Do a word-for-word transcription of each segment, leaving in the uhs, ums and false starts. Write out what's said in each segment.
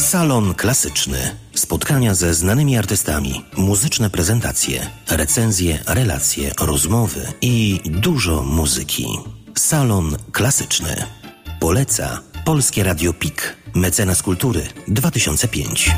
Salon Klasyczny. Spotkania ze znanymi artystami, muzyczne prezentacje, recenzje, relacje, rozmowy i dużo muzyki. Salon Klasyczny. Poleca Polskie Radio P I K. Mecenas Kultury dwa tysiące piąty.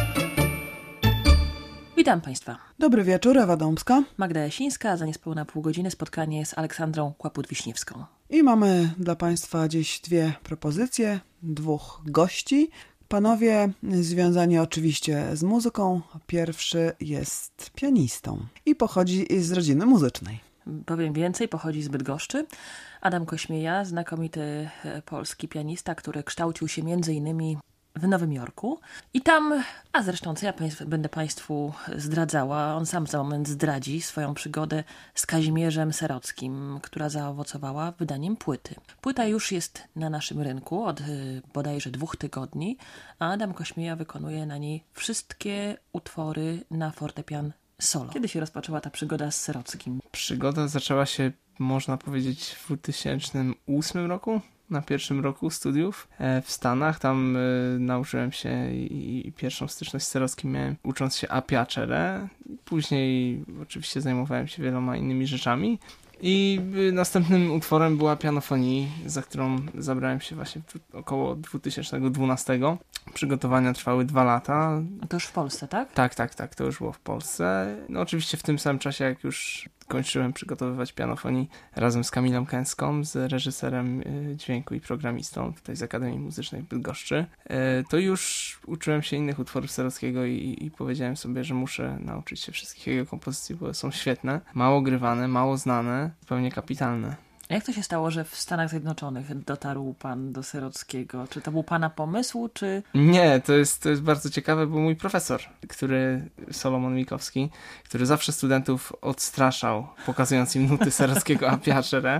Witam Państwa. Dobry wieczór, Ewa Dąbska. Magda Jasińska, a za niespełna pół godziny spotkanie z Aleksandrą Kłaput-Wiśniewską. I mamy dla Państwa dziś dwie propozycje, dwóch gości. Panowie związani oczywiście z muzyką. Pierwszy jest pianistą i pochodzi z rodziny muzycznej. Powiem więcej, pochodzi z Bydgoszczy. Adam Kośmieja, znakomity polski pianista, który kształcił się między innymi w Nowym Jorku. I tam, a zresztą co ja państw, będę Państwu zdradzała, on sam za moment zdradzi swoją przygodę z Kazimierzem Serockim, która zaowocowała wydaniem płyty. Płyta już jest na naszym rynku od y, bodajże dwóch tygodni, a Adam Kośmieja wykonuje na niej wszystkie utwory na fortepian solo. Kiedy się rozpoczęła ta przygoda z Serockim? Przygoda zaczęła się, można powiedzieć, w dwa tysiące ósmym roku. Na pierwszym roku studiów w Stanach. Tam y, nauczyłem się i, i pierwszą styczność z Serockim miałem ucząc się a piacere. Później oczywiście zajmowałem się wieloma innymi rzeczami. I y, następnym utworem była Pianofonii, za którą zabrałem się właśnie w, około dwa tysiące dwunastego. Przygotowania trwały dwa lata. A to już w Polsce, tak? Tak, tak, tak. To już było w Polsce. No oczywiście w tym samym czasie, jak już kończyłem przygotowywać Pianofonii razem z Kamilą Kęską, z reżyserem dźwięku i programistą tutaj z Akademii Muzycznej w Bydgoszczy, to już uczyłem się innych utworów Serockiego i, i powiedziałem sobie, że muszę nauczyć się wszystkich jego kompozycji, bo są świetne, mało grywane, mało znane, zupełnie kapitalne. A jak to się stało, że w Stanach Zjednoczonych dotarł pan do Serockiego? Czy to był pana pomysł, czy... Nie, to jest, to jest bardzo ciekawe, bo mój profesor, który, Solomon Mikowski, który zawsze studentów odstraszał, pokazując im nuty Serockiego a piacere,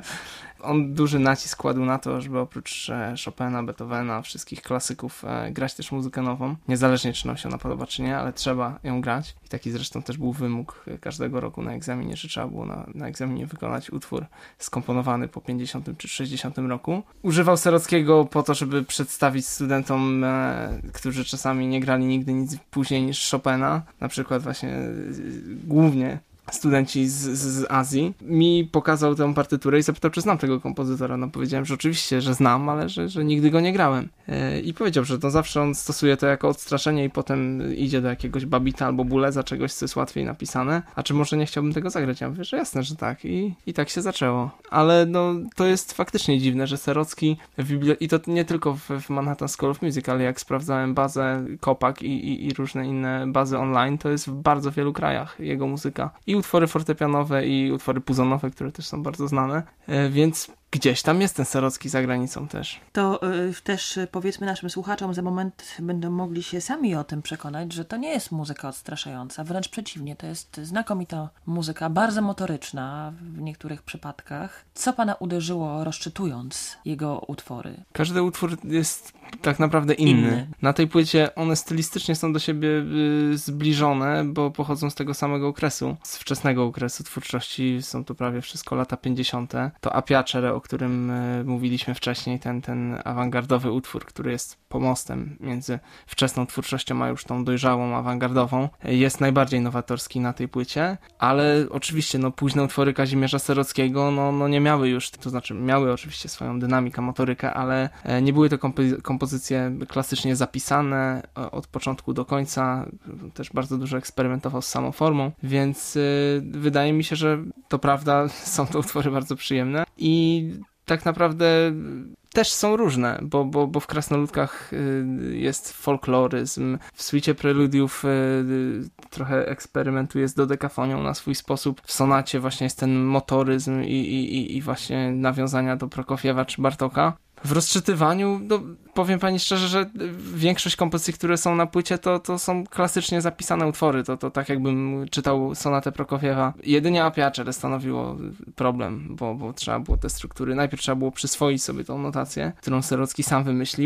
on duży nacisk kładł na to, żeby oprócz Chopina, Beethovena, wszystkich klasyków e, grać też muzykę nową. Niezależnie czy nam się ona podoba, czy nie, ale trzeba ją grać. I taki zresztą też był wymóg każdego roku na egzaminie, że trzeba było na, na egzaminie wykonać utwór skomponowany po pięćdziesiątym czy sześćdziesiątym roku. Używał Serockiego po to, żeby przedstawić studentom, e, którzy czasami nie grali nigdy nic później niż Chopina, na przykład właśnie e, głównie studenci z, z, z Azji, mi pokazał tę partyturę i zapytał, czy znam tego kompozytora. No powiedziałem, że oczywiście, że znam, ale że, że nigdy go nie grałem. Yy, I powiedział, że to zawsze on stosuje to jako odstraszenie i potem idzie do jakiegoś Babita albo Buleza, czegoś, co jest łatwiej napisane. A czy może nie chciałbym tego zagrać? Ja mówię, że jasne, że tak. I, i tak się zaczęło. Ale no, to jest faktycznie dziwne, że Serocki w bibli- i to nie tylko w, w Manhattan School of Music, ale jak sprawdzałem bazę Kopak i, i, i różne inne bazy online, to jest w bardzo wielu krajach jego muzyka. I utwory fortepianowe i utwory puzonowe, które też są bardzo znane, więc gdzieś tam jest ten Serocki za granicą też. To y, też powiedzmy naszym słuchaczom, za moment będą mogli się sami o tym przekonać, że to nie jest muzyka odstraszająca, wręcz przeciwnie, to jest znakomita muzyka, bardzo motoryczna w niektórych przypadkach. Co pana uderzyło, rozczytując jego utwory? Każdy utwór jest tak naprawdę inny. inny. Na tej płycie one stylistycznie są do siebie y, zbliżone, bo pochodzą z tego samego okresu, z wczesnego okresu twórczości, są to prawie wszystko lata pięćdziesiąte. To a piacere, o którym y, mówiliśmy wcześniej, ten, ten awangardowy utwór, który jest pomostem między wczesną twórczością a już tą dojrzałą, awangardową, jest najbardziej nowatorski na tej płycie, ale oczywiście no, późne utwory Kazimierza Serockiego no, no nie miały już, to znaczy miały oczywiście swoją dynamikę, motorykę, ale e, nie były to kompozy- kompozycje klasycznie zapisane e, od początku do końca, też bardzo dużo eksperymentował z samą formą, więc y, wydaje mi się, że to prawda, są to utwory bardzo przyjemne i tak naprawdę też są różne, bo, bo, bo w Krasnoludkach jest folkloryzm, w suicie preludiów trochę eksperymentuje z dodekafonią na swój sposób, w sonacie właśnie jest ten motoryzm i, i, i właśnie nawiązania do Prokofiewa czy Bartoka. W rozczytywaniu, no, powiem pani szczerze, że większość kompozycji, które są na płycie, to, to są klasycznie zapisane utwory. To, to tak jakbym czytał sonatę Prokofiewa. Jedynie a piacere stanowiło problem, bo, bo trzeba było te struktury, najpierw trzeba było przyswoić sobie tą notację, którą Serocki sam wymyślił.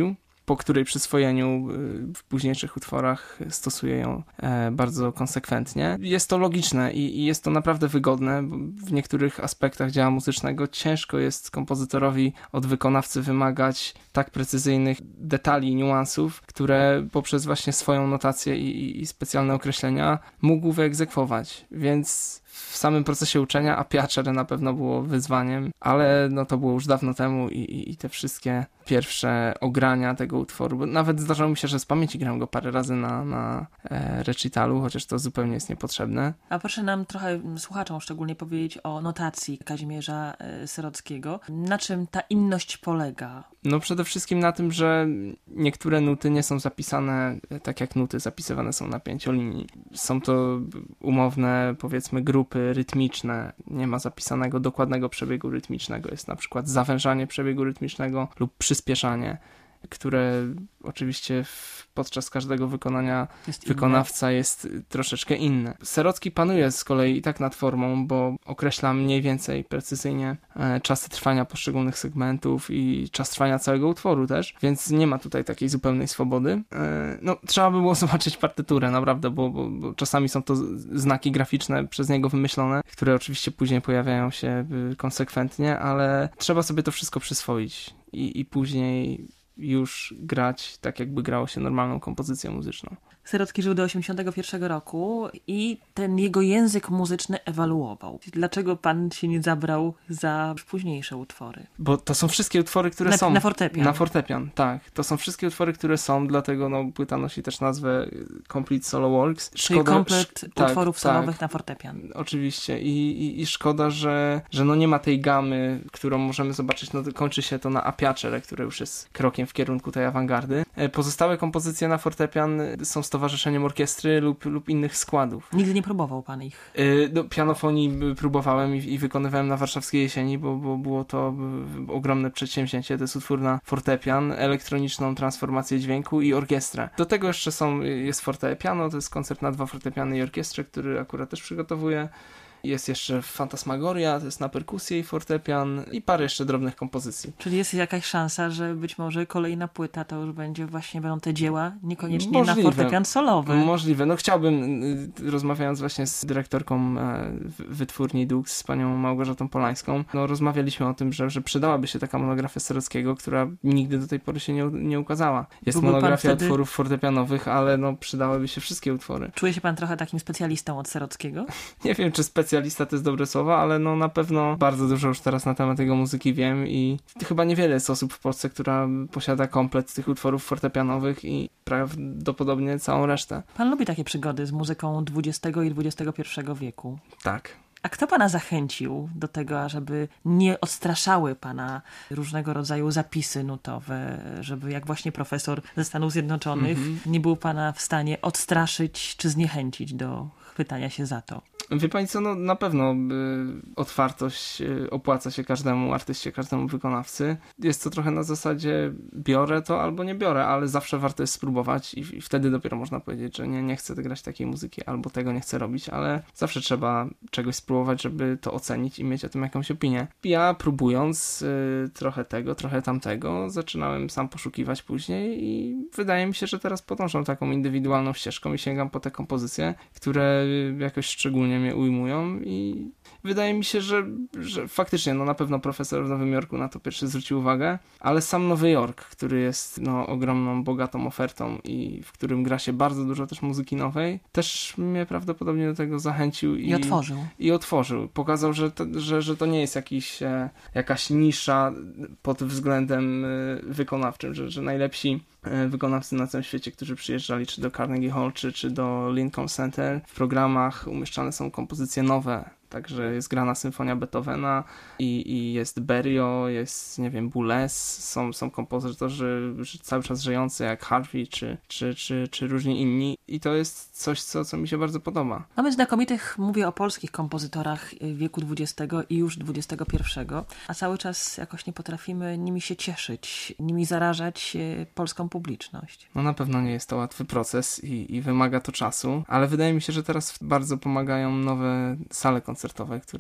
po której przyswojeniu w późniejszych utworach stosuje ją bardzo konsekwentnie. Jest to logiczne i jest to naprawdę wygodne, bo w niektórych aspektach dzieła muzycznego ciężko jest kompozytorowi od wykonawcy wymagać tak precyzyjnych detali i niuansów, które poprzez właśnie swoją notację i, i specjalne określenia mógł wyegzekwować, więc w samym procesie uczenia, a Piacere na pewno było wyzwaniem, ale no to było już dawno temu i, i, i te wszystkie pierwsze ogrania tego utworu, bo nawet zdarzało mi się, że z pamięci grałem go parę razy na, na e, recitalu, chociaż to zupełnie jest niepotrzebne. A proszę nam trochę, słuchaczom szczególnie, powiedzieć o notacji Kazimierza e, Syrockiego. Na czym ta inność polega? No przede wszystkim na tym, że niektóre nuty nie są zapisane tak jak nuty zapisywane są na pięciolinii. Są to umowne, powiedzmy, grupy rytmiczne. Nie ma zapisanego dokładnego przebiegu rytmicznego. Jest na przykład zawężanie przebiegu rytmicznego lub przyspieszanie, które oczywiście w, podczas każdego wykonania jest wykonawca jest troszeczkę inne. Syrocki panuje z kolei i tak nad formą, bo określa mniej więcej precyzyjnie e, czasy trwania poszczególnych segmentów i czas trwania całego utworu też, więc nie ma tutaj takiej zupełnej swobody. E, no, trzeba by było zobaczyć partyturę, naprawdę, bo, bo, bo czasami są to znaki graficzne przez niego wymyślone, które oczywiście później pojawiają się y, konsekwentnie, ale trzeba sobie to wszystko przyswoić i, i później już grać tak, jakby grało się normalną kompozycją muzyczną. Syrocki żył do osiemdziesiątego pierwszego roku i ten jego język muzyczny ewoluował. Dlaczego pan się nie zabrał za późniejsze utwory? Bo to są wszystkie utwory, które na, są... Na fortepian. Na fortepian, tak. To są wszystkie utwory, które są, dlatego no, płyta nosi też nazwę Complete Solo Works. Szkoda, Czyli komplet sz... utworów tak, solowych tak. na fortepian. Oczywiście. I, i, i szkoda, że, że no nie ma tej gamy, którą możemy zobaczyć. No, kończy się to na A Piacere, które już jest krokiem w kierunku tej awangardy. Pozostałe kompozycje na fortepian są z towarzyszeniem orkiestry lub, lub innych składów. Nigdy nie próbował pan ich? Yy, no, pianofonii próbowałem i, i wykonywałem na Warszawskiej Jesieni, bo, bo było to ogromne przedsięwzięcie. To jest utwór na fortepian, elektroniczną transformację dźwięku i orkiestrę. Do tego jeszcze są, jest fortepiano, to jest koncert na dwa fortepiany i orkiestrę, który akurat też przygotowuję. Jest jeszcze Fantasmagoria, to jest na perkusję i fortepian i parę jeszcze drobnych kompozycji. Czyli jest jakaś szansa, że być może kolejna płyta to już będzie właśnie, będą te dzieła niekoniecznie Możliwe. na fortepian solowy. Możliwe. No chciałbym, rozmawiając właśnie z dyrektorką wytwórni Dux, z panią Małgorzatą Polańską, no rozmawialiśmy o tym, że, że przydałaby się taka monografia Syrockiego, która nigdy do tej pory się nie, nie ukazała. Jest Byłby monografia wtedy... utworów fortepianowych, ale no przydałyby się wszystkie utwory. Czuje się pan trochę takim specjalistą od Syrockiego? Nie wiem, czy specjalistą Specjalista to jest dobre słowo, ale no na pewno bardzo dużo już teraz na temat jego muzyki wiem i chyba niewiele jest osób w Polsce, która posiada komplet tych utworów fortepianowych i prawdopodobnie całą resztę. Pan lubi takie przygody z muzyką dwudziestego i dwudziestego pierwszego wieku? Tak. A kto pana zachęcił do tego, ażeby nie odstraszały pana różnego rodzaju zapisy nutowe, żeby jak właśnie profesor ze Stanów Zjednoczonych mm-hmm. nie był pana w stanie odstraszyć czy zniechęcić do chwytania się za to? Wie pani co, no na pewno y, otwartość y, opłaca się każdemu artyście, każdemu wykonawcy. Jest to trochę na zasadzie biorę to albo nie biorę, ale zawsze warto jest spróbować i, i wtedy dopiero można powiedzieć, że nie, nie chcę grać takiej muzyki albo tego nie chcę robić, ale zawsze trzeba czegoś spróbować, żeby to ocenić i mieć o tym jakąś opinię. Ja próbując y, trochę tego, trochę tamtego, zaczynałem sam poszukiwać później i wydaje mi się, że teraz podążam taką indywidualną ścieżką i sięgam po te kompozycje, które jakoś szczególnie mnie ujmują i wydaje mi się, że, że faktycznie no na pewno profesor w Nowym Jorku na to pierwszy zwrócił uwagę, ale sam Nowy Jork, który jest no ogromną, bogatą ofertą i w którym gra się bardzo dużo też muzyki nowej, też mnie prawdopodobnie do tego zachęcił i, I otworzył. I otworzył. Pokazał, że to, że, że to nie jest jakiś, e, jakaś nisza pod względem e, wykonawczym, że, że najlepsi wykonawcy na całym świecie, którzy przyjeżdżali czy do Carnegie Hall, czy, czy do Lincoln Center. W programach umieszczane są kompozycje nowe, także jest grana symfonia Beethovena i, i jest Berio, jest, nie wiem, Boulez, są, są kompozytorzy cały czas żyjący jak Harvey, czy, czy, czy, czy różni inni i to jest coś, co, co mi się bardzo podoba. Mamy znakomitych, mówię o polskich kompozytorach wieku dwudziestego i już dwudziestego pierwszego, a cały czas jakoś nie potrafimy nimi się cieszyć, nimi zarażać polską publiczność. No na pewno nie jest to łatwy proces i, i wymaga to czasu, ale wydaje mi się, że teraz bardzo pomagają nowe sale koncertowe, które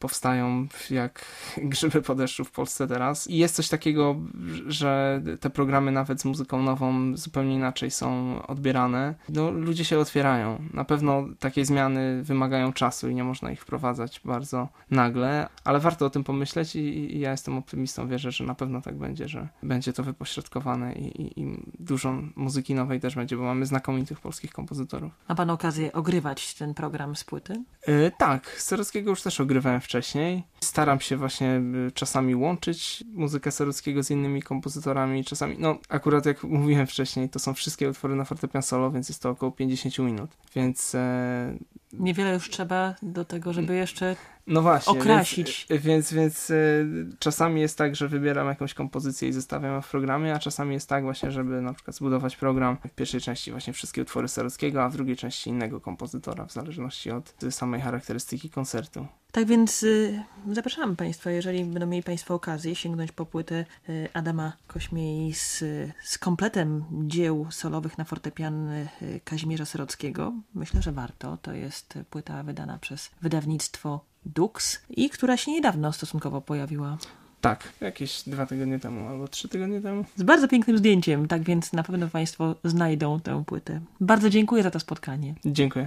powstają jak grzyby po deszczu w Polsce teraz. I jest coś takiego, że te programy nawet z muzyką nową zupełnie inaczej są odbierane. No, ludzie się otwierają. Na pewno takie zmiany wymagają czasu i nie można ich wprowadzać bardzo nagle, ale warto o tym pomyśleć i, i ja jestem optymistą, wierzę, że na pewno tak będzie, że będzie to wypośrodkowane i, i, i dużo muzyki nowej też będzie, bo mamy znakomitych polskich kompozytorów. Ma pan okazję ogrywać ten program z płyty? Yy, tak, Serockiego już też ogrywałem wcześniej. Staram się właśnie czasami łączyć muzykę Serockiego z innymi kompozytorami, czasami, no akurat jak mówiłem wcześniej, to są wszystkie utwory na fortepian solo, więc jest to około pięćdziesiąt minut, więc... E... Niewiele już trzeba do tego, żeby jeszcze no właśnie, okrasić. Więc, więc, więc y, czasami jest tak, że wybieram jakąś kompozycję i zostawiam ją w programie, a czasami jest tak właśnie, żeby na przykład zbudować program w pierwszej części właśnie wszystkie utwory Serockiego, a w drugiej części innego kompozytora, w zależności od samej charakterystyki koncertu. Tak więc y, zapraszamy Państwa, jeżeli będą mieli Państwo okazję sięgnąć po płytę y, Adama Kośmiei z, z kompletem dzieł solowych na fortepian y, Kazimierza Serockiego. Myślę, że warto. To jest płyta wydana przez wydawnictwo Dux i która się niedawno stosunkowo pojawiła. Tak, jakieś dwa tygodnie temu albo trzy tygodnie temu. Z bardzo pięknym zdjęciem, tak więc na pewno Państwo znajdą tę płytę. Bardzo dziękuję za to spotkanie. Dziękuję.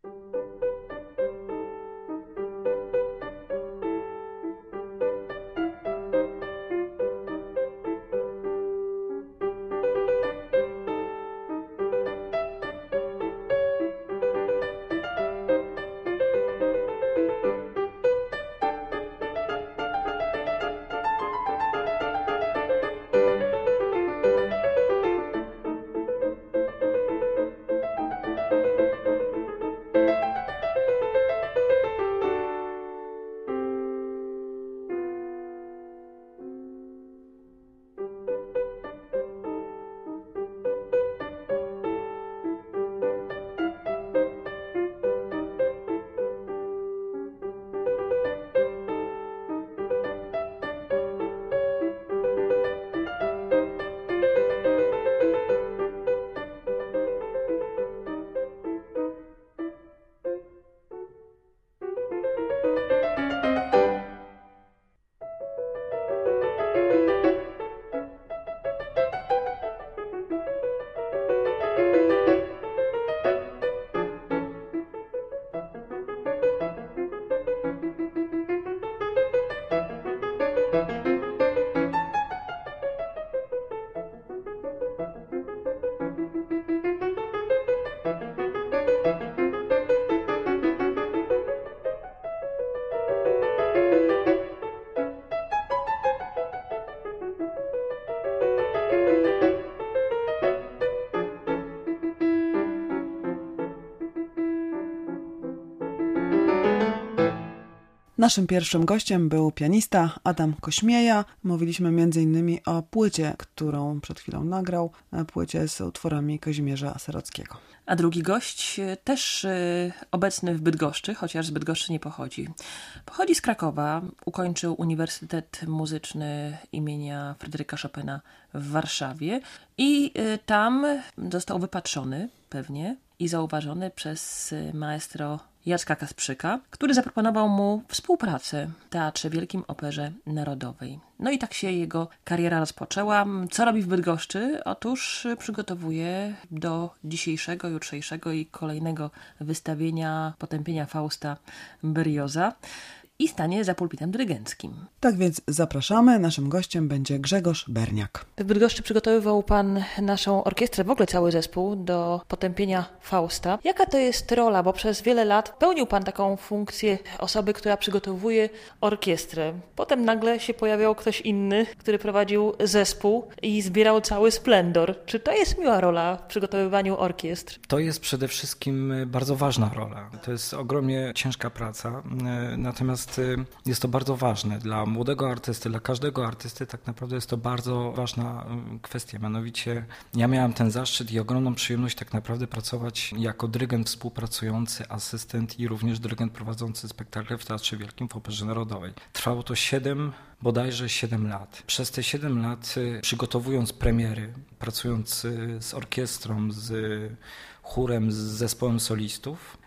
Naszym pierwszym gościem był pianista Adam Kośmieja. Mówiliśmy między innymi o płycie, którą przed chwilą nagrał, płycie z utworami Kazimierza Serockiego. A drugi gość też y, obecny w Bydgoszczy, chociaż z Bydgoszczy nie pochodzi. Pochodzi z Krakowa, ukończył Uniwersytet Muzyczny imienia Fryderyka Chopina w Warszawie i y, tam został wypatrzony pewnie i zauważony przez y, maestro Jacka Kasprzyka, który zaproponował mu współpracę w Teatrze Wielkim Operze Narodowej. No i tak się jego kariera rozpoczęła. Co robi w Bydgoszczy? Otóż przygotowuje do dzisiejszego, jutrzejszego i kolejnego wystawienia Potępienia Fausta Berlioza i stanie za pulpitem dyrygenckim. Tak więc zapraszamy. Naszym gościem będzie Grzegorz Berniak. W Bydgoszczy przygotowywał Pan naszą orkiestrę, w ogóle cały zespół, do Potępienia Fausta. Jaka to jest rola? Bo przez wiele lat pełnił Pan taką funkcję osoby, która przygotowuje orkiestrę. Potem nagle się pojawiał ktoś inny, który prowadził zespół i zbierał cały splendor. Czy to jest miła rola w przygotowywaniu orkiestr? To jest przede wszystkim bardzo ważna rola. To jest ogromnie ciężka praca, natomiast jest to bardzo ważne dla młodego artysty, dla każdego artysty tak naprawdę jest to bardzo ważna kwestia. Mianowicie ja miałem ten zaszczyt i ogromną przyjemność tak naprawdę pracować jako dyrygent współpracujący, asystent i również dyrygent prowadzący spektakle w Teatrze Wielkim w Operze Narodowej. Trwało to siedem, bodajże siedem lat. Przez te siedem lat przygotowując premiery, pracując z orkiestrą, z chórem, z zespołem solistów,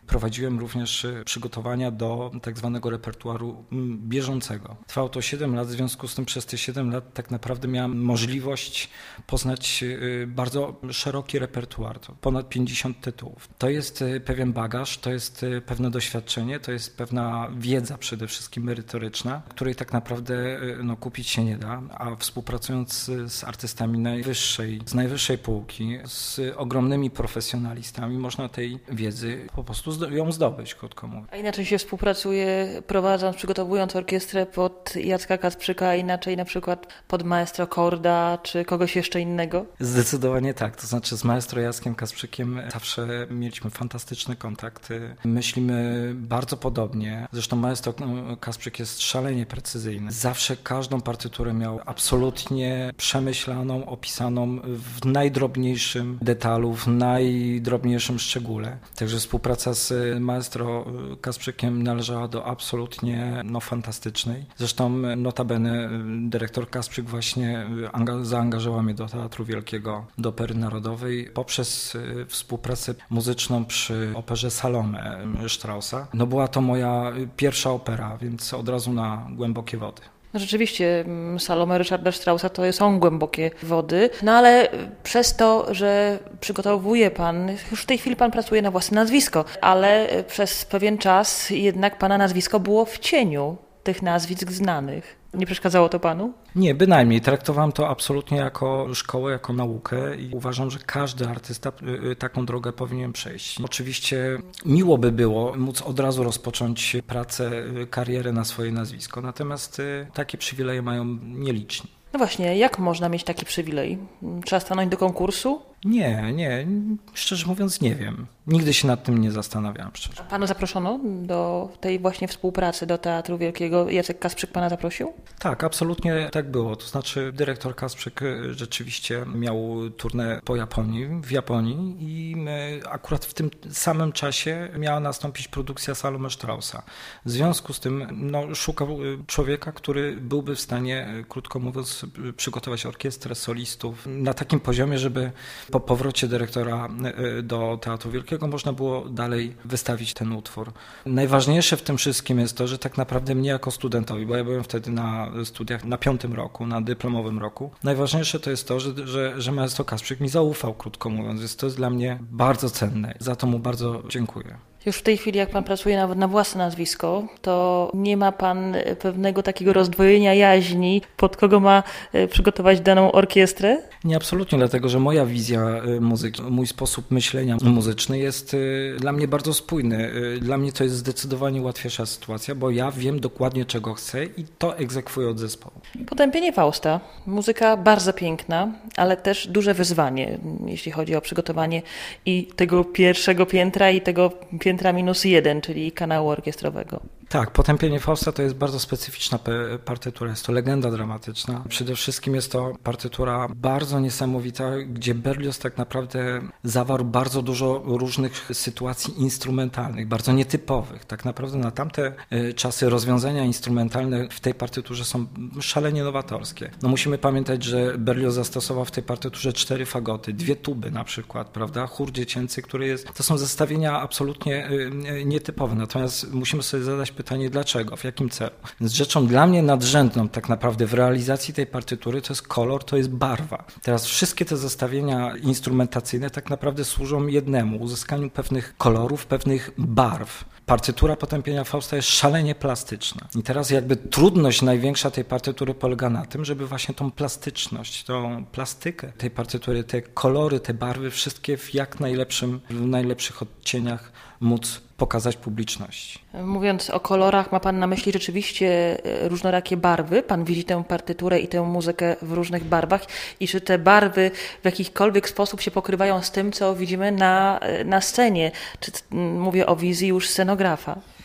prowadziłem również przygotowania do tak zwanego repertuaru bieżącego. Trwało to siedem lat, w związku z tym przez te siedem lat tak naprawdę miałem możliwość poznać bardzo szeroki repertuar, to ponad pięćdziesiąt tytułów. To jest pewien bagaż, to jest pewne doświadczenie, to jest pewna wiedza przede wszystkim merytoryczna, której tak naprawdę no, kupić się nie da, a współpracując z artystami najwyższej, z najwyższej półki, z ogromnymi profesjonalistami, można tej wiedzy po prostu ją zdobyć, krótko mówiąc. A inaczej się współpracuje, prowadząc, przygotowując orkiestrę pod Jacka Kasprzyka, a inaczej na przykład pod maestro Korda, czy kogoś jeszcze innego? Zdecydowanie tak, to znaczy z maestro Jackiem Kasprzykiem zawsze mieliśmy fantastyczny kontakt. Myślimy bardzo podobnie, zresztą maestro Kasprzyk jest szalenie precyzyjny. Zawsze każdą partyturę miał absolutnie przemyślaną, opisaną w najdrobniejszym detalu, w najdrobniejszym szczególe. Także współpraca z maestro Kasprzykiem należała do absolutnie no, fantastycznej. Zresztą notabene dyrektor Kasprzyk właśnie zaangażował mnie do Teatru Wielkiego, do Opery Narodowej poprzez współpracę muzyczną przy operze Salome Straussa. No była to moja pierwsza opera, więc od razu na głębokie wody. No rzeczywiście Salome Ryszarda Straussa to są głębokie wody, no ale przez to, że przygotowuje pan, już w tej chwili pan pracuje na własne nazwisko, ale przez pewien czas jednak pana nazwisko było w cieniu tych nazwisk znanych. Nie przeszkadzało to panu? Nie, bynajmniej. Traktowałem to absolutnie jako szkołę, jako naukę i uważam, że każdy artysta taką drogę powinien przejść. Oczywiście miło by było móc od razu rozpocząć pracę, karierę na swoje nazwisko, natomiast takie przywileje mają nieliczni. No właśnie, jak można mieć taki przywilej? Trzeba stanąć do konkursu? Nie, nie, szczerze mówiąc nie wiem. Nigdy się nad tym nie zastanawiałem szczerze. A pana zaproszono do tej właśnie współpracy do Teatru Wielkiego? Jacek Kasprzyk pana zaprosił? Tak, absolutnie tak było. To znaczy dyrektor Kasprzyk rzeczywiście miał tournée po Japonii, w Japonii i akurat w tym samym czasie miała nastąpić produkcja Salome Straussa. W związku z tym no, szukał człowieka, który byłby w stanie, krótko mówiąc, przygotować orkiestrę, solistów na takim poziomie, żeby po powrocie dyrektora do Teatru Wielkiego można było dalej wystawić ten utwór. Najważniejsze w tym wszystkim jest to, że tak naprawdę mnie jako studentowi, bo ja byłem wtedy na studiach na piątym roku, na dyplomowym roku, najważniejsze to jest to, że, że, że maestro Kasprzyk mi zaufał, krótko mówiąc, więc to jest dla mnie bardzo cenne. Za to mu bardzo dziękuję. Już w tej chwili, jak pan pracuje nawet na własne nazwisko, to nie ma pan pewnego takiego rozdwojenia jaźni, pod kogo ma przygotować daną orkiestrę? Nie, absolutnie, dlatego że moja wizja muzyki, mój sposób myślenia muzyczny jest dla mnie bardzo spójny. Dla mnie to jest zdecydowanie łatwiejsza sytuacja, bo ja wiem dokładnie, czego chcę i to egzekwuję od zespołu. Potępienie Fausta. Muzyka bardzo piękna, ale też duże wyzwanie, jeśli chodzi o przygotowanie i tego pierwszego piętra i tego piętra minus jeden, czyli kanału orkiestrowego. Tak, Potępienie Fausta to jest bardzo specyficzna partytura, jest to legenda dramatyczna. Przede wszystkim jest to partytura bardzo niesamowita, gdzie Berlioz tak naprawdę zawarł bardzo dużo różnych sytuacji instrumentalnych, bardzo nietypowych. Tak naprawdę na tamte czasy rozwiązania instrumentalne w tej partyturze są szalenie nowatorskie. No musimy pamiętać, że Berlioz zastosował w tej partyturze cztery fagoty, dwie tuby na przykład, prawda, chór dziecięcy, który jest, to są zestawienia absolutnie nietypowe. Natomiast musimy sobie zadać pytanie, dlaczego, w jakim celu. Więc rzeczą dla mnie nadrzędną tak naprawdę w realizacji tej partytury to jest kolor, to jest barwa. Teraz wszystkie te zestawienia instrumentacyjne tak naprawdę służą jednemu, uzyskaniu pewnych kolorów, pewnych barw. Partytura Potępienia Fausta jest szalenie plastyczna. I teraz jakby trudność największa tej partytury polega na tym, żeby właśnie tą plastyczność, tą plastykę tej partytury, te kolory, te barwy, wszystkie w jak najlepszym, w najlepszych odcieniach móc pokazać publiczności. Mówiąc o kolorach, ma pan na myśli rzeczywiście różnorakie barwy? Pan widzi tę partyturę i tę muzykę w różnych barwach i czy te barwy w jakikolwiek sposób się pokrywają z tym, co widzimy na, na scenie? Czy mówię o wizji już scenografa?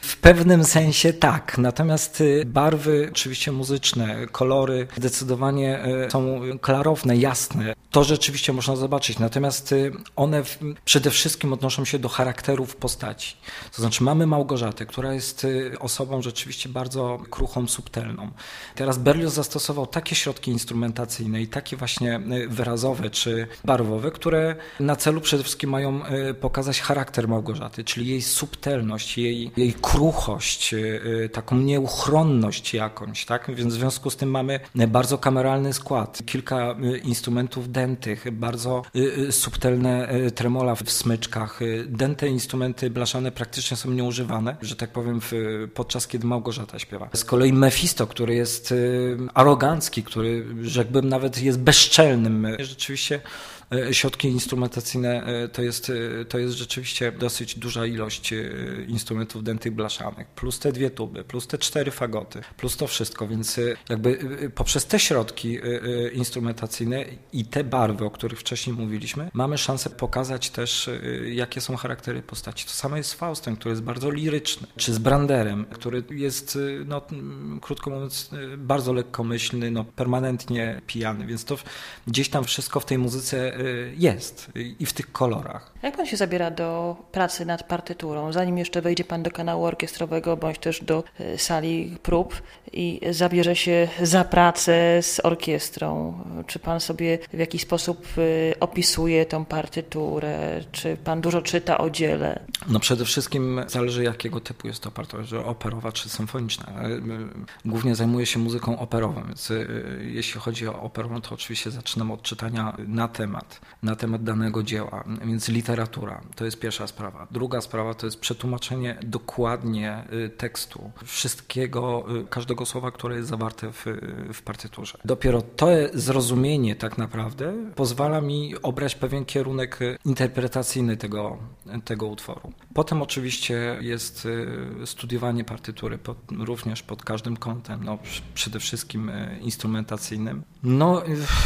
W pewnym sensie tak, natomiast barwy oczywiście muzyczne, kolory zdecydowanie są klarowne, jasne. To rzeczywiście można zobaczyć, natomiast one przede wszystkim odnoszą się do charakterów postaci. To znaczy mamy Małgorzatę, która jest osobą rzeczywiście bardzo kruchą, subtelną. Teraz Berlioz zastosował takie środki instrumentacyjne i takie właśnie wyrazowe czy barwowe, które na celu przede wszystkim mają pokazać charakter Małgorzaty, czyli jej subtelność, jej, jej kruchość, taką nieuchronność jakąś, tak? Więc w związku z tym mamy bardzo kameralny skład, kilka instrumentów dętych, bardzo subtelne tremola w smyczkach. Dęte instrumenty blaszane praktycznie są nieużywane, że tak powiem, w, podczas kiedy Małgorzata śpiewa. Z kolei Mefisto, który jest arogancki, który rzekłbym nawet jest bezczelnym, rzeczywiście środki instrumentacyjne to jest, to jest rzeczywiście dosyć duża ilość instrumentów dętych blaszanych, plus te dwie tuby, plus te cztery fagoty, plus to wszystko, więc jakby poprzez te środki instrumentacyjne i te barwy, o których wcześniej mówiliśmy, mamy szansę pokazać też, jakie są charaktery postaci. To samo jest z Faustem, który jest bardzo liryczny, czy z Branderem, który jest, no, krótko mówiąc, bardzo lekkomyślny, no, permanentnie pijany, więc to gdzieś tam wszystko w tej muzyce jest i w tych kolorach. Jak pan się zabiera do pracy nad partyturą, zanim jeszcze wejdzie pan do kanału orkiestrowego, bądź też do sali prób i zabierze się za pracę z orkiestrą? Czy pan sobie w jakiś sposób opisuje tą partyturę? Czy pan dużo czyta o dziele? No przede wszystkim zależy, jakiego typu jest to partytura, operowa czy symfoniczna. Głównie zajmuję się muzyką operową, więc jeśli chodzi o operową, to oczywiście zaczynam od czytania na temat, na temat danego dzieła, więc literatura to jest pierwsza sprawa. Druga sprawa to jest przetłumaczenie dokładnie tekstu, wszystkiego, każdego słowa, które jest zawarte w, w partyturze. Dopiero to zrozumienie tak naprawdę pozwala mi obrać pewien kierunek interpretacyjny tego, tego utworu. Potem oczywiście jest studiowanie partytury pod, również pod każdym kątem, no, przede wszystkim instrumentacyjnym. No,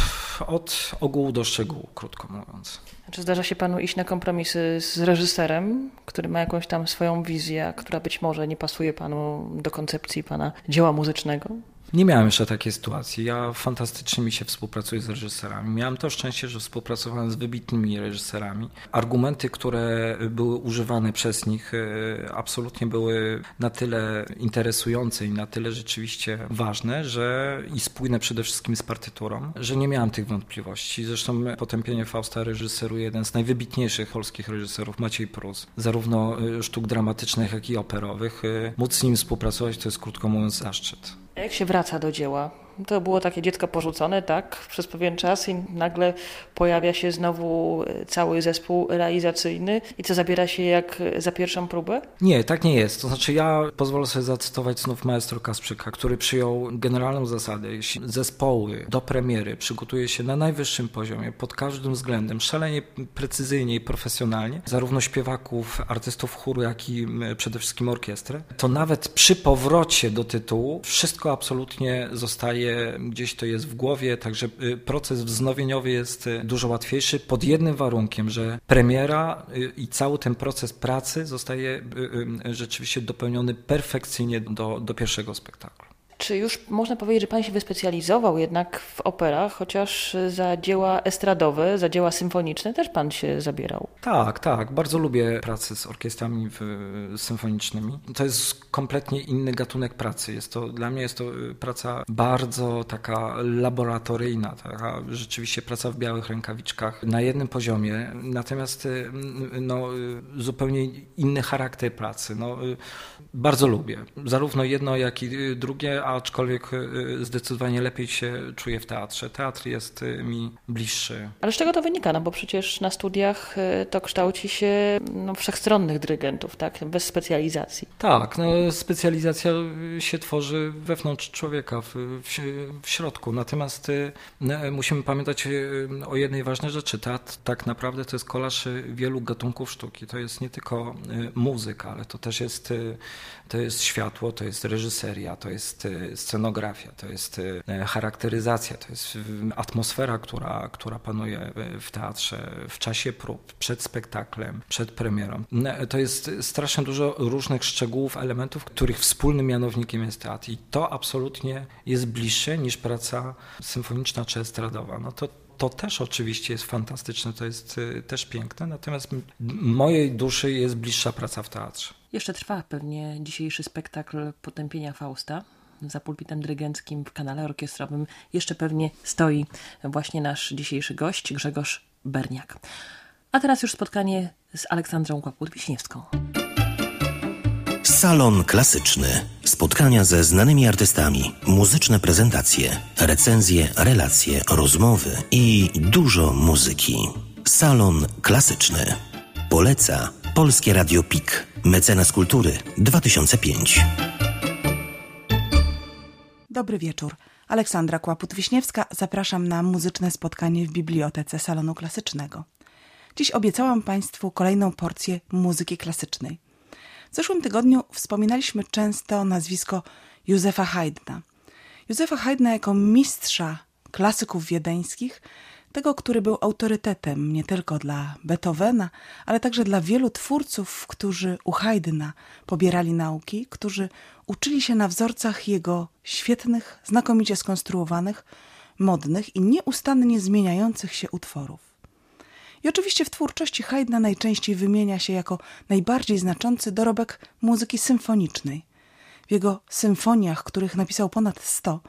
od ogółu do szczegółu, krótko mówiąc. Czy zdarza się panu iść na kompromisy z reżyserem, który ma jakąś tam swoją wizję, która być może nie pasuje panu do koncepcji pana dzieła muzycznego? Nie miałem jeszcze takiej sytuacji. Ja fantastycznie mi się współpracuję z reżyserami. Miałem to szczęście, że współpracowałem z wybitnymi reżyserami. Argumenty, które były używane przez nich, absolutnie były na tyle interesujące i na tyle rzeczywiście ważne, że i spójne przede wszystkim z partyturą, że nie miałem tych wątpliwości. Zresztą Potępienie Fausta reżyseruje jeden z najwybitniejszych polskich reżyserów, Maciej Prus. Zarówno sztuk dramatycznych, jak i operowych. Móc z nim współpracować to jest, krótko mówiąc, zaszczyt. A jak się wraca do dzieła? To było takie dziecko porzucone, tak, przez pewien czas i nagle pojawia się znowu cały zespół realizacyjny i co, zabiera się jak za pierwszą próbę? Nie, tak nie jest. To znaczy ja pozwolę sobie zacytować znów maestro Kasprzyka, który przyjął generalną zasadę, jeśli zespoły do premiery przygotuje się na najwyższym poziomie, pod każdym względem, szalenie precyzyjnie i profesjonalnie, zarówno śpiewaków, artystów chóru, jak i przede wszystkim orkiestrę, to nawet przy powrocie do tytułu wszystko absolutnie zostaje gdzieś to jest w głowie, także proces wznowieniowy jest dużo łatwiejszy pod jednym warunkiem, że premiera i cały ten proces pracy zostaje rzeczywiście dopełniony perfekcyjnie do, do pierwszego spektaklu. Czy już można powiedzieć, że pan się wyspecjalizował jednak w operach, chociaż za dzieła estradowe, za dzieła symfoniczne też pan się zabierał? Tak, tak. Bardzo lubię pracę z orkiestrami symfonicznymi. To jest kompletnie inny gatunek pracy. Jest to, dla mnie jest to praca bardzo taka laboratoryjna, taka rzeczywiście praca w białych rękawiczkach na jednym poziomie. Natomiast no, zupełnie inny charakter pracy. No, bardzo lubię. Zarówno jedno, jak i drugie, aczkolwiek zdecydowanie lepiej się czuję w teatrze. Teatr jest mi bliższy. Ale z czego to wynika? No bo przecież na studiach to kształci się no, wszechstronnych dyrygentów, tak? Bez specjalizacji. Tak, no, specjalizacja się tworzy wewnątrz człowieka, w, w, w środku. Natomiast no, musimy pamiętać o jednej ważnej rzeczy. Teatr tak naprawdę to jest kolaż wielu gatunków sztuki. To jest nie tylko muzyka, ale to też jest, to jest światło, to jest reżyseria, to jest scenografia, to jest charakteryzacja, to jest atmosfera, która, która panuje w teatrze w czasie prób, przed spektaklem, przed premierą. To jest strasznie dużo różnych szczegółów, elementów, których wspólnym mianownikiem jest teatr i to absolutnie jest bliższe niż praca symfoniczna czy estradowa. No to To też oczywiście jest fantastyczne, to jest y, też piękne, natomiast mojej duszy jest bliższa praca w teatrze. Jeszcze trwa pewnie dzisiejszy spektakl Potępienia Fausta. Za pulpitem dyrygenckim w kanale orkiestrowym jeszcze pewnie stoi właśnie nasz dzisiejszy gość, Grzegorz Berniak. A teraz już spotkanie z Aleksandrą Kłaput-Wiśniewską. Salon Klasyczny. Spotkania ze znanymi artystami, muzyczne prezentacje, recenzje, relacje, rozmowy i dużo muzyki. Salon Klasyczny. Poleca Polskie Radio P I K. Mecenas Kultury dwa tysiące piąty. Dobry wieczór. Aleksandra Kłaput-Wiśniewska. Zapraszam na muzyczne spotkanie w Bibliotece Salonu Klasycznego. Dziś obiecałam Państwu kolejną porcję muzyki klasycznej. W zeszłym tygodniu wspominaliśmy często nazwisko Józefa Haydna. Józefa Haydna jako mistrza klasyków wiedeńskich, tego, który był autorytetem nie tylko dla Beethovena, ale także dla wielu twórców, którzy u Haydna pobierali nauki, którzy uczyli się na wzorcach jego świetnych, znakomicie skonstruowanych, modnych i nieustannie zmieniających się utworów. I oczywiście w twórczości Haydna najczęściej wymienia się jako najbardziej znaczący dorobek muzyki symfonicznej. W jego symfoniach, których napisał ponad sto,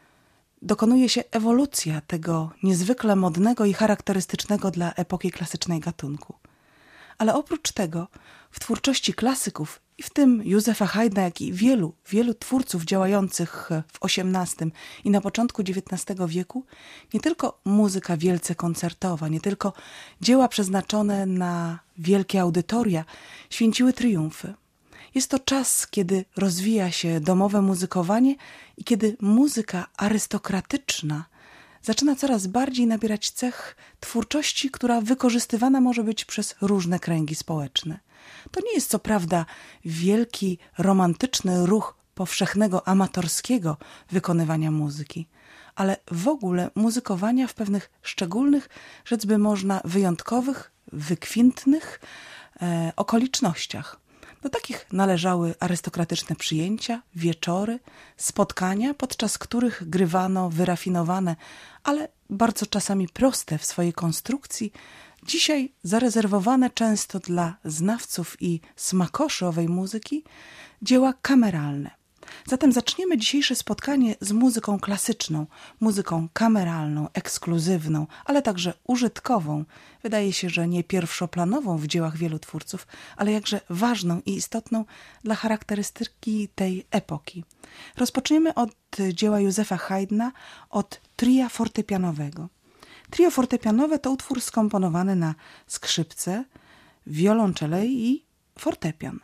dokonuje się ewolucja tego niezwykle modnego i charakterystycznego dla epoki klasycznej gatunku. Ale oprócz tego w twórczości klasyków, i w tym Józefa Haydna, jak i wielu, wielu twórców działających w osiemnastym i na początku dziewiętnastego wieku, nie tylko muzyka wielce koncertowa, nie tylko dzieła przeznaczone na wielkie audytoria święciły triumfy. Jest to czas, kiedy rozwija się domowe muzykowanie i kiedy muzyka arystokratyczna zaczyna coraz bardziej nabierać cech twórczości, która wykorzystywana może być przez różne kręgi społeczne. To nie jest co prawda wielki, romantyczny ruch powszechnego, amatorskiego wykonywania muzyki, ale w ogóle muzykowania w pewnych szczególnych, rzec by można wyjątkowych, wykwintnych e, okolicznościach. Do takich należały arystokratyczne przyjęcia, wieczory, spotkania, podczas których grywano wyrafinowane, ale bardzo czasami proste w swojej konstrukcji, dzisiaj zarezerwowane często dla znawców i smakoszy owej muzyki, dzieła kameralne. Zatem zaczniemy dzisiejsze spotkanie z muzyką klasyczną, muzyką kameralną, ekskluzywną, ale także użytkową. Wydaje się, że nie pierwszoplanową w dziełach wielu twórców, ale jakże ważną i istotną dla charakterystyki tej epoki. Rozpoczniemy od dzieła Józefa Haydna, od tria fortepianowego. Trio fortepianowe to utwór skomponowany na skrzypce, wiolonczelę i fortepian.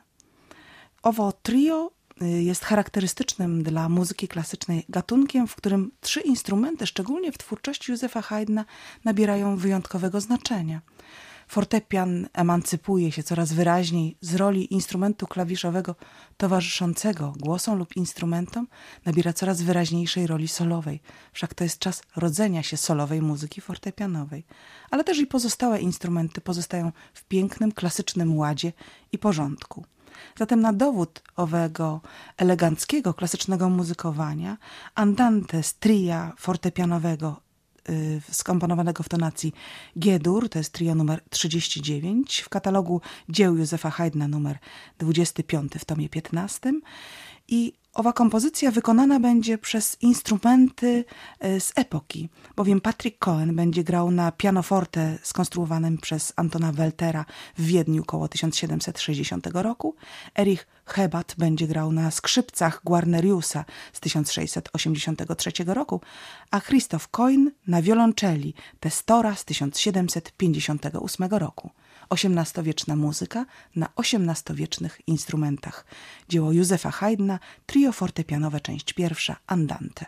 Owo trio jest charakterystycznym dla muzyki klasycznej gatunkiem, w którym trzy instrumenty, szczególnie w twórczości Józefa Haydna, nabierają wyjątkowego znaczenia. Fortepian emancypuje się coraz wyraźniej z roli instrumentu klawiszowego towarzyszącego głosom lub instrumentom, nabiera coraz wyraźniejszej roli solowej. Wszak to jest czas rodzenia się solowej muzyki fortepianowej. Ale też i pozostałe instrumenty pozostają w pięknym, klasycznym ładzie i porządku. Zatem na dowód owego eleganckiego, klasycznego muzykowania andante z tria fortepianowego yy, skomponowanego w tonacji G-dur, to jest trio numer trzydzieści dziewięć, w katalogu dzieł Józefa Haydna numer dwudziesty piąty w tomie piętnastym i owa kompozycja wykonana będzie przez instrumenty z epoki, bowiem Patrick Cohen będzie grał na pianoforte skonstruowanym przez Antona Weltera w Wiedniu koło tysiąc siedemset sześćdziesiątego roku, Erich Hebat będzie grał na skrzypcach Guarneriusa z tysiąc sześćset osiemdziesiątego trzeciego roku, a Christoph Koin na wiolonczeli Testora z tysiąc siedemset pięćdziesiątego ósmego roku. osiemnastowieczna muzyka na osiemnastowiecznych instrumentach. Dzieło Józefa Haydna, trio fortepianowe, część pierwsza, andante.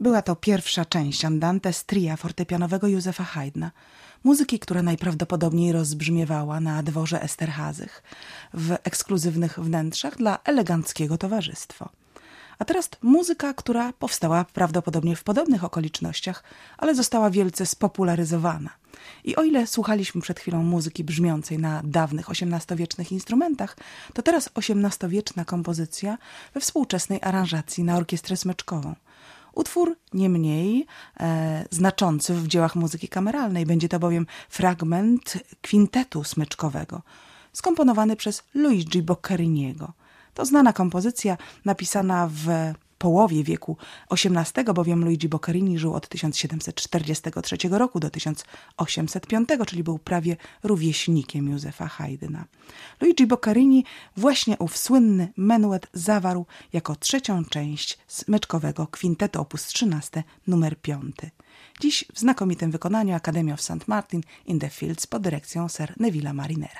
Była to pierwsza część andante z tria fortepianowego Józefa Haydna, muzyki, która najprawdopodobniej rozbrzmiewała na dworze Esterházych w ekskluzywnych wnętrzach dla eleganckiego towarzystwa. A teraz muzyka, która powstała prawdopodobnie w podobnych okolicznościach, ale została wielce spopularyzowana. I o ile słuchaliśmy przed chwilą muzyki brzmiącej na dawnych osiemnastowiecznych instrumentach, to teraz osiemnastowieczna kompozycja we współczesnej aranżacji na orkiestrę smyczkową. Utwór nie mniej e, znaczący w dziełach muzyki kameralnej. Będzie to bowiem fragment kwintetu smyczkowego, skomponowany przez Luigi Boccheriniego. To znana kompozycja napisana w połowie wieku osiemnastego, bowiem Luigi Boccherini żył od tysiąc siedemset czterdziestego trzeciego roku do tysiąc osiemset piątego, czyli był prawie rówieśnikiem Józefa Haydna. Luigi Boccherini właśnie ów słynny menuet zawarł jako trzecią część smyczkowego kwintetu op. trzynaście numer piąty. Dziś w znakomitym wykonaniu Academy of Saint Martin in the Fields pod dyrekcją Sir Neville'a Marinera.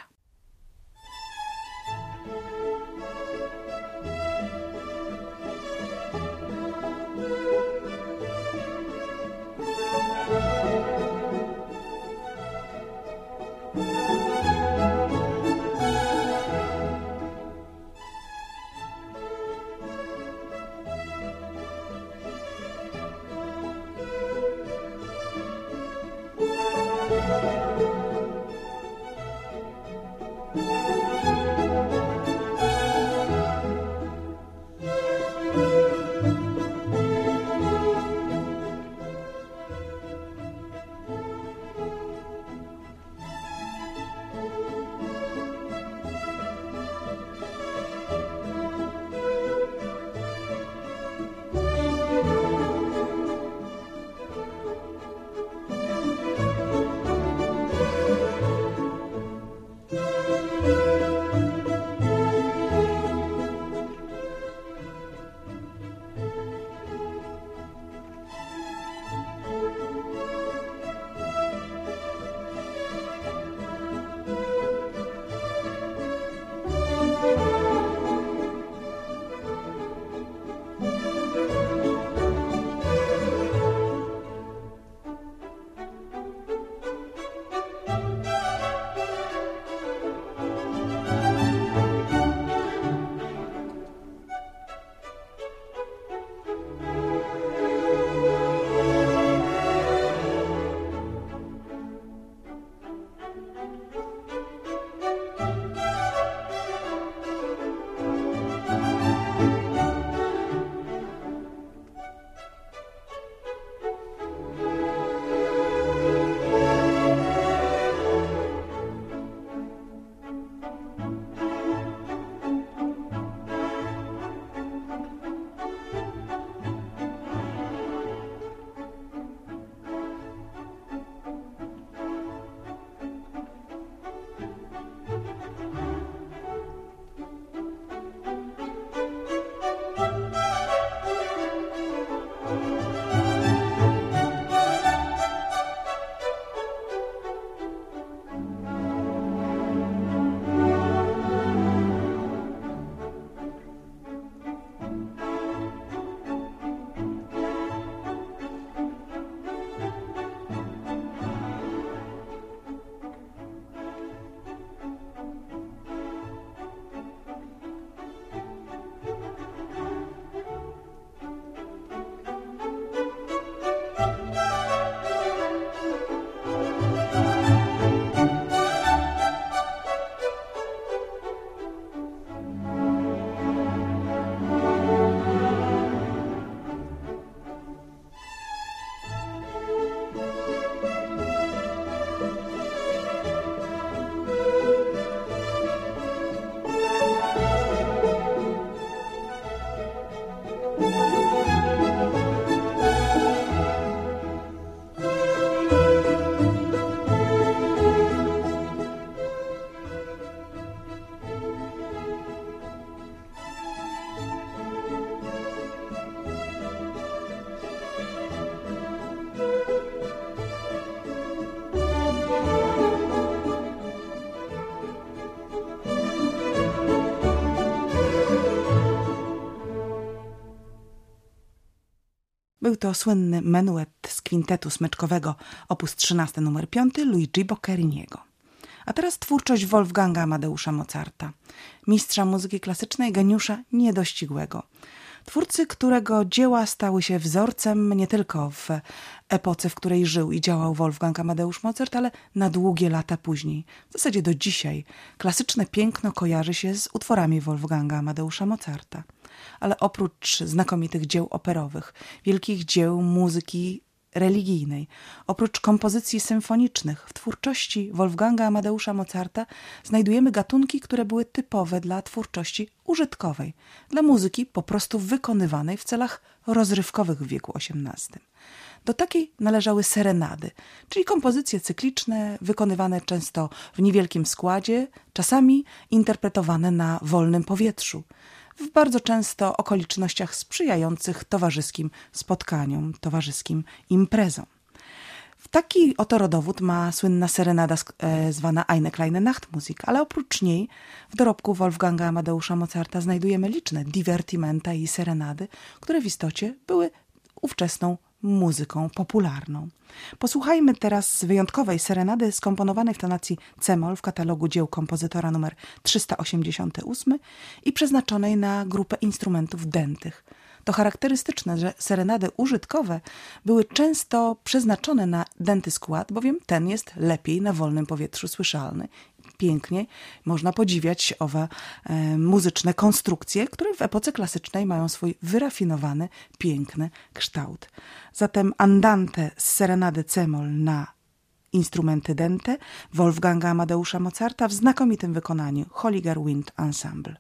Był to słynny menuet z kwintetu smyczkowego opus trzynaście numer piąty Luigi Boccheriniego. A teraz twórczość Wolfganga Amadeusza Mozarta, mistrza muzyki klasycznej, geniusza niedościgłego. Twórcy, którego dzieła stały się wzorcem nie tylko w epoce, w której żył i działał Wolfgang Amadeusz Mozart, ale na długie lata później. W zasadzie do dzisiaj klasyczne piękno kojarzy się z utworami Wolfganga Amadeusza Mozarta. Ale oprócz znakomitych dzieł operowych, wielkich dzieł muzyki religijnej, oprócz kompozycji symfonicznych, w twórczości Wolfganga Amadeusza Mozarta znajdujemy gatunki, które były typowe dla twórczości użytkowej, dla muzyki po prostu wykonywanej w celach rozrywkowych w wieku osiemnastym. Do takiej należały serenady, czyli kompozycje cykliczne, wykonywane często w niewielkim składzie, czasami interpretowane na wolnym powietrzu, w bardzo często okolicznościach sprzyjających towarzyskim spotkaniom, towarzyskim imprezom. Taki oto rodowód ma słynna serenada e, zwana Eine kleine Nachtmusik, ale oprócz niej w dorobku Wolfganga Amadeusza Mozarta znajdujemy liczne divertimenta i serenady, które w istocie były ówczesną muzyką popularną. Posłuchajmy teraz wyjątkowej serenady skomponowanej w tonacji c-moll w katalogu dzieł kompozytora numer trzysta osiemdziesiąty ósmy i przeznaczonej na grupę instrumentów dętych. To charakterystyczne, że serenady użytkowe były często przeznaczone na dęty skład, bowiem ten jest lepiej na wolnym powietrzu słyszalny. Pięknie można podziwiać owe e, muzyczne konstrukcje, które w epoce klasycznej mają swój wyrafinowany, piękny kształt. Zatem andante z serenady c-moll na instrumenty dęte Wolfganga Amadeusza Mozarta w znakomitym wykonaniu Holliger Wind Ensemble.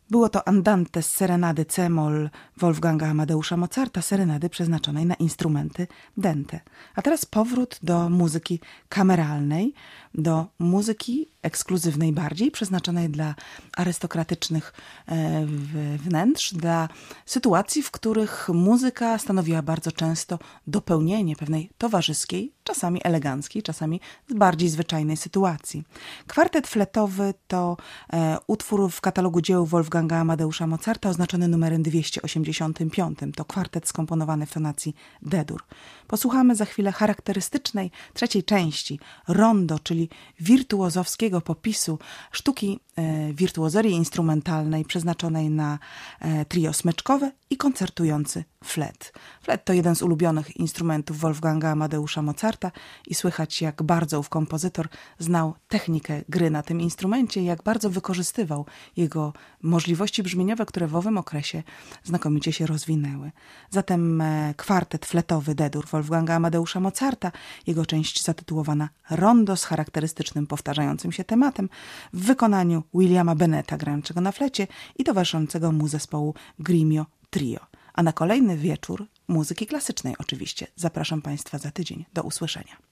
Było to andante z serenady C-moll Wolfganga Amadeusza Mozarta, serenady przeznaczonej na instrumenty dęte. A teraz powrót do muzyki kameralnej, do muzyki ekskluzywnej bardziej, przeznaczonej dla arystokratycznych wnętrz, dla sytuacji, w których muzyka stanowiła bardzo często dopełnienie pewnej towarzyskiej, czasami eleganckiej, czasami bardziej zwyczajnej sytuacji. Kwartet fletowy to e, utwór w katalogu dzieł Wolfganga Amadeusza Mozarta oznaczony numerem dwieście osiemdziesiątym piątym. To kwartet skomponowany w tonacji D-dur. Posłuchamy za chwilę charakterystycznej trzeciej części, rondo, czyli wirtuozowskiego popisu sztuki e, wirtuozerii instrumentalnej przeznaczonej na e, trio smyczkowe i koncertujący flet. Flet to jeden z ulubionych instrumentów Wolfganga Amadeusza Mozarta i słychać, jak bardzo ów kompozytor znał technikę gry na tym instrumencie, jak bardzo wykorzystywał jego możliwości brzmieniowe, które w owym okresie znakomicie się rozwinęły. Zatem e, kwartet fletowy D-dur Wolfganga Amadeusza Mozarta, jego część zatytułowana Rondo z charakterystycznym powtarzającym się tematem w wykonaniu Williama Bennetta grającego na flecie i towarzyszącego mu zespołu Gremio Trio. A na kolejny wieczór muzyki klasycznej oczywiście zapraszam Państwa za tydzień. Do usłyszenia.